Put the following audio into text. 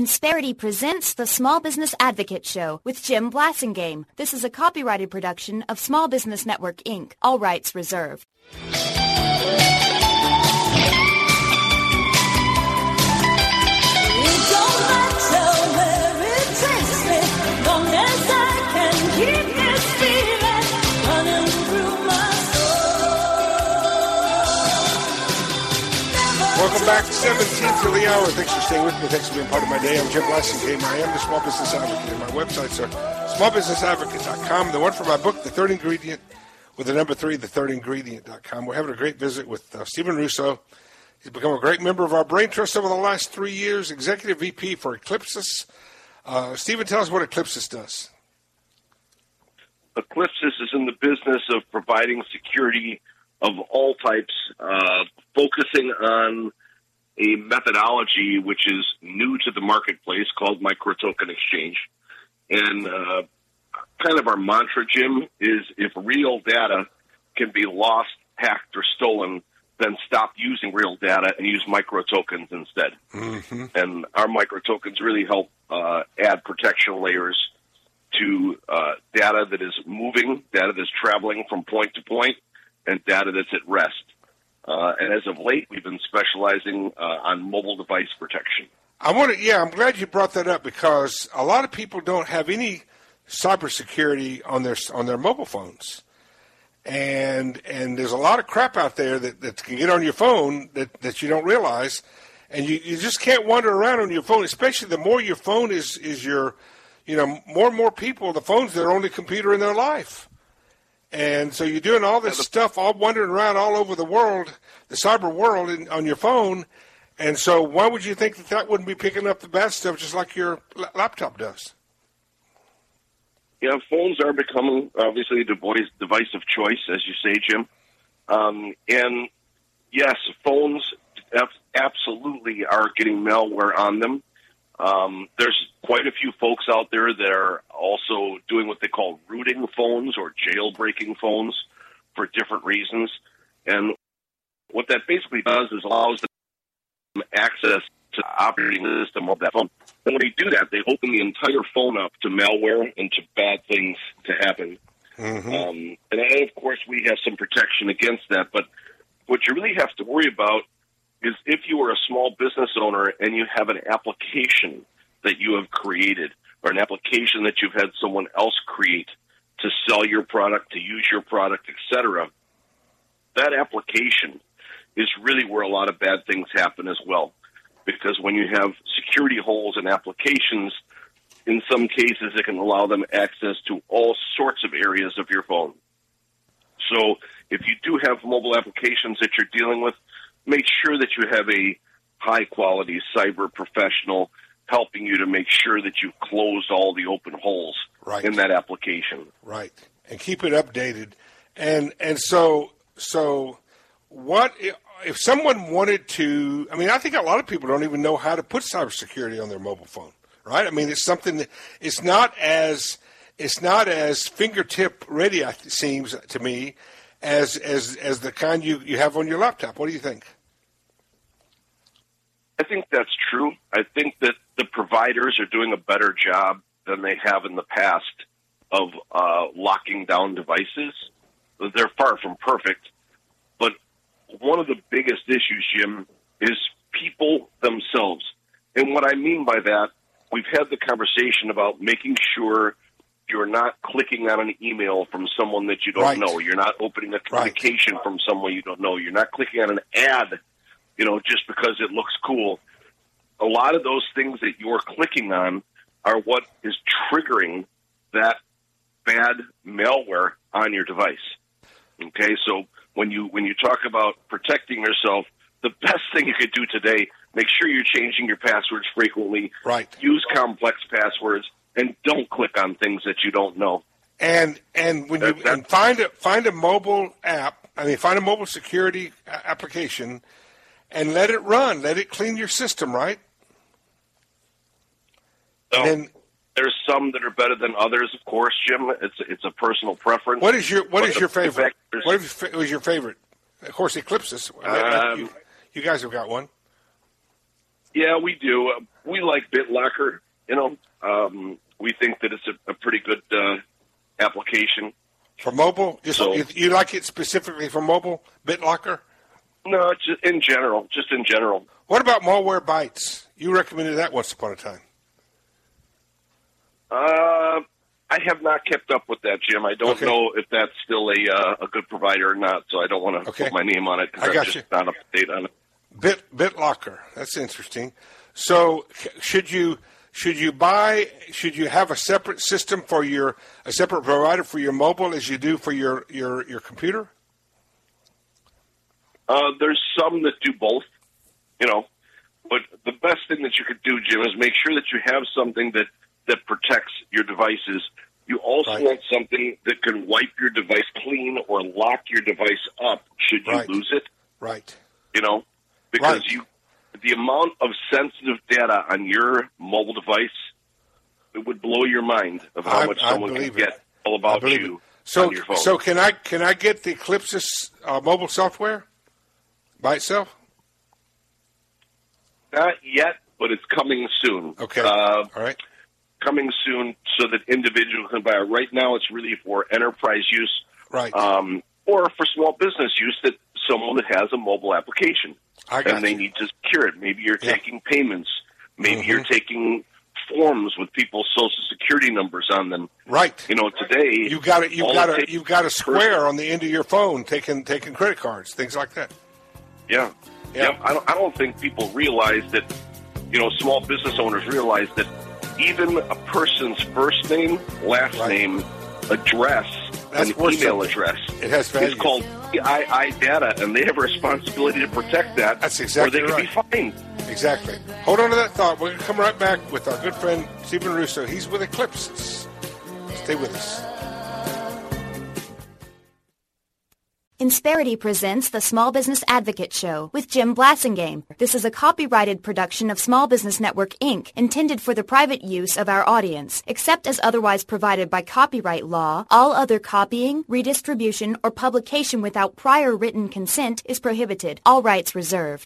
Insperity presents the Small Business Advocate Show with Jim Blasingame. This is a copyrighted production of Small Business Network, Inc., all rights reserved. Welcome back, 17th of the hour. Thanks for staying with me. Thanks for being part of my day. I'm Jim Blasingame. I am the Small Business Advocate, and my websites are smallbusinessadvocate.com. The one for my book, The Third Ingredient, with the number 3, thethirdingredient.com. We're having a great visit with Stephen Russo. He's become a great member of our Brain Trust over the last 3 years, Executive VP for Eclipsys. Stephen, tell us what Eclipsys does. Eclipsys is in the business of providing security of all types, focusing on a methodology which is new to the marketplace called micro-token exchange. And kind of our mantra, Jim, is if real data can be lost, hacked, or stolen, then stop using real data and use micro-tokens instead. Mm-hmm. And our micro-tokens really help add protection layers to data that is moving, data that's traveling from point to point, and data that's at rest. And as of late, we've been specializing on mobile device protection. I'm glad you brought that up because a lot of people don't have any cybersecurity on their mobile phones, and there's a lot of crap out there that can get on your phone that you don't realize, and you just can't wander around on your phone. Especially the more your phone is your, more and more people, the phone's their only computer in their life. And so you're doing all this stuff, all wandering around all over the world, the cyber world, on your phone. And so why would you think that wouldn't be picking up the bad stuff just like your laptop does? Yeah, phones are becoming, obviously, a device of choice, as you say, Jim. And, yes, phones absolutely are getting malware on them. There's quite a few folks out there that are also doing what they call rooting phones or jailbreaking phones for different reasons. And what that basically does is allows them access to the operating system of that phone. And when they do that, they open the entire phone up to malware and to bad things to happen. Mm-hmm. And of course, we have some protection against that. But what you really have to worry about is if you are a small business owner and you have an application that you have created or an application that you've had someone else create to sell your product, to use your product, etc., that application is really where a lot of bad things happen as well. Because when you have security holes in applications, in some cases it can allow them access to all sorts of areas of your phone. So if you do have mobile applications that you're dealing with, make sure that you have a high-quality cyber professional helping you to make sure that you've closed all the open holes in that application. Right, and keep it updated. And so what if someone wanted to? I mean, I think a lot of people don't even know how to put cybersecurity on their mobile phone, right? I mean, it's something that it's not as fingertip ready, it seems to me, as the kind you have on your laptop. What do you think? I think that's true. I think that the providers are doing a better job than they have in the past of locking down devices. They're far from perfect, but one of the biggest issues, Jim, is people themselves. And what I mean by that, we've had the conversation about making sure you're not clicking on an email from someone that you don't know. You're not opening a communication from someone you don't know. You're not clicking on an ad, just because it looks cool. A lot of those things that you're clicking on are what is triggering that bad malware on your device. Okay, so when you talk about protecting yourself, the best thing you could do today, make sure you're changing your passwords frequently. Right. Use complex passwords, and don't click on things that you don't know. And when and find a mobile app. I mean, find a mobile security application, and let it run. Let it clean your system, right? So, there's some that are better than others, of course, Jim. It's a personal preference. What is your favorite? What was your favorite? Of course, Eclipsys. You guys have got one. Yeah, we do. We like BitLocker. We think that it's a pretty good application. For mobile? So, you like it specifically for mobile, BitLocker? No, just in general. What about Malwarebytes? You recommended that once upon a time. I have not kept up with that, Jim. I don't know if that's still a good provider or not, so I don't want to put my name on it because I'm just not up to date on it. BitLocker. That's interesting. So should you have a separate system for a separate provider for your mobile as you do for your computer? There's some that do both, but the best thing that you could do, Jim, is make sure that you have something that protects your devices. You also want something that can wipe your device clean or lock your device up should you lose it. Right. Because the amount of sensitive data on your mobile device, it would blow your mind of how much someone can get all about you on your phone. So can I get the Eclipsys mobile software by itself? Not yet, but it's coming soon. Okay. All right. Coming soon so that individuals can buy it. Right now it's really for enterprise use. Right. Or for small business use that someone that has a mobile application. And they need to secure it. Maybe you're taking payments. Maybe you're taking forms with people's social security numbers on them. Right. Today you've got a square on the end of your phone taking credit cards, things like that. Yeah. I don't think people realize that. Small business owners realize that even a person's first name, last name, address, and email address is called PII data, and they have a responsibility to protect that. That's exactly or they could be fined. Exactly. Hold on to that thought. We're going to come right back with our good friend Stephen Russo. He's with Eclipsys. Stay with us. Insperity presents the Small Business Advocate Show with Jim Blasingame. This is a copyrighted production of Small Business Network, Inc., intended for the private use of our audience. Except as otherwise provided by copyright law, all other copying, redistribution, or publication without prior written consent is prohibited. All rights reserved.